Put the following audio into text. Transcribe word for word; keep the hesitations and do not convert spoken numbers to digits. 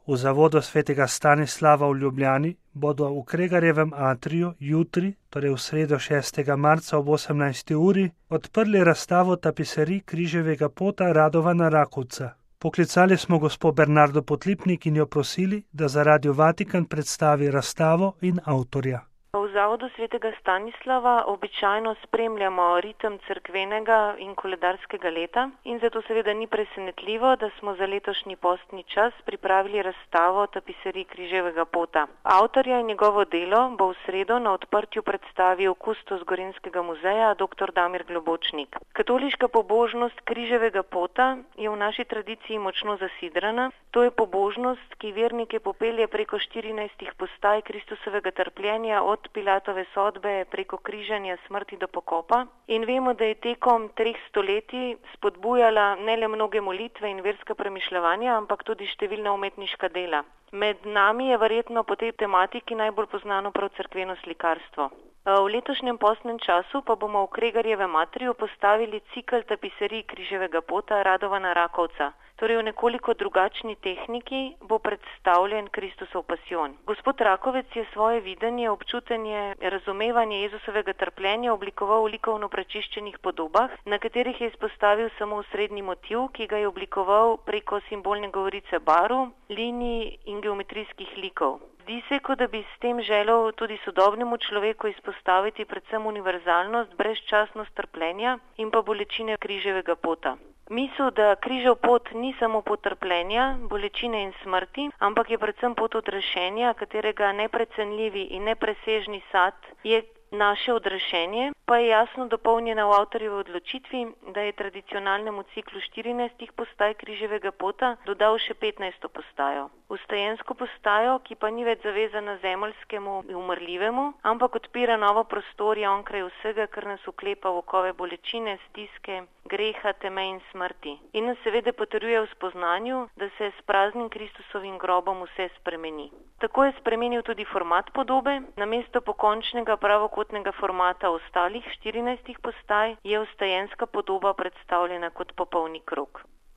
V zavodu svetega Stanislava v Ljubljani bodo v Kregarjevem atriju jutri, torej v sredo šestega marca ob osemnajsti uri, odprli razstavo tapiserij križevega pota Radovana Rakovca. Poklicali smo gospo Bernardo Potlipnik in jo prosili, da za Radio Vatikan predstavi razstavo in avtorja. V zavodu svetega Stanislava običajno spremljamo ritem cerkvenega in koledarskega leta in zato seveda ni presenetljivo, da smo za letošnji postni čas pripravili razstavo tapiserij križevega pota. Avtorja in njegovo delo bo v sredo na odprtju predstavil kustos Gorenjskega muzeja dr. Damir Globočnik. Katoliška pobožnost križevega pota je v naši tradiciji močno zasidrana. To je pobožnost, ki vernike popelje preko štirinajstih postaj Kristusovega trpljenja od Pilatove sodbe preko križanja smrti do pokopa in vemo, da je tekom treh stoletij spodbujala ne le mnoge molitve in verska premišljevanja, ampak tudi številna umetniška dela. Med nami je verjetno po tej tematiki najbolj poznano prav cerkveno slikarstvo. V letošnjem postnem času pa bomo v Kregarjevem atriju postavili cikel tapiserij križevega pota Radovana Rakovca. Torej v nekoliko drugačni tehniki bo predstavljen Kristusov pasijon. Gospod Rakovec je svoje videnje, občutenje, razumevanje Jezusovega trpljenja oblikoval v likovno prečiščenih podobah, na katerih je izpostavil samo osrednji motiv, ki ga je oblikoval preko simbolne govorice barv, linij in geometrijskih likov. Zdi se, kot da bi s tem želel tudi sodobnemu človeku izpostaviti predvsem univerzalnost, brezčasnost trpljenja in pa bolečine križevega pota. Misel, da križev pot ni samo pot trpljenja, bolečine in smrti, ampak je predvsem pot odrešenja, katerega neprecenljivi in nepresežni sad je naše odrešenje, pa je jasno dopolnjena v avtorjevi odločitvi, da je tradicionalnemu ciklu štirinajstih postaj križevega pota dodal še petnajsto postajo. Vstajensko postajo, ki pa ni več zavezana zemeljskemu in umrljivemu, ampak odpira novo prostorje onkraj vsega, kar nas uklepa v okove bolečine, stiske, greha, teme in smrti. In nas seveda potrjuje v spoznanju, da se s praznim Kristusovim grobom vse spremeni. Tako je spremenil tudi format podobe. Namesto pokončnega pravokotnega formata ostalih štirinajstih postaj je vstajenska podoba predstavljena kot popolni krog.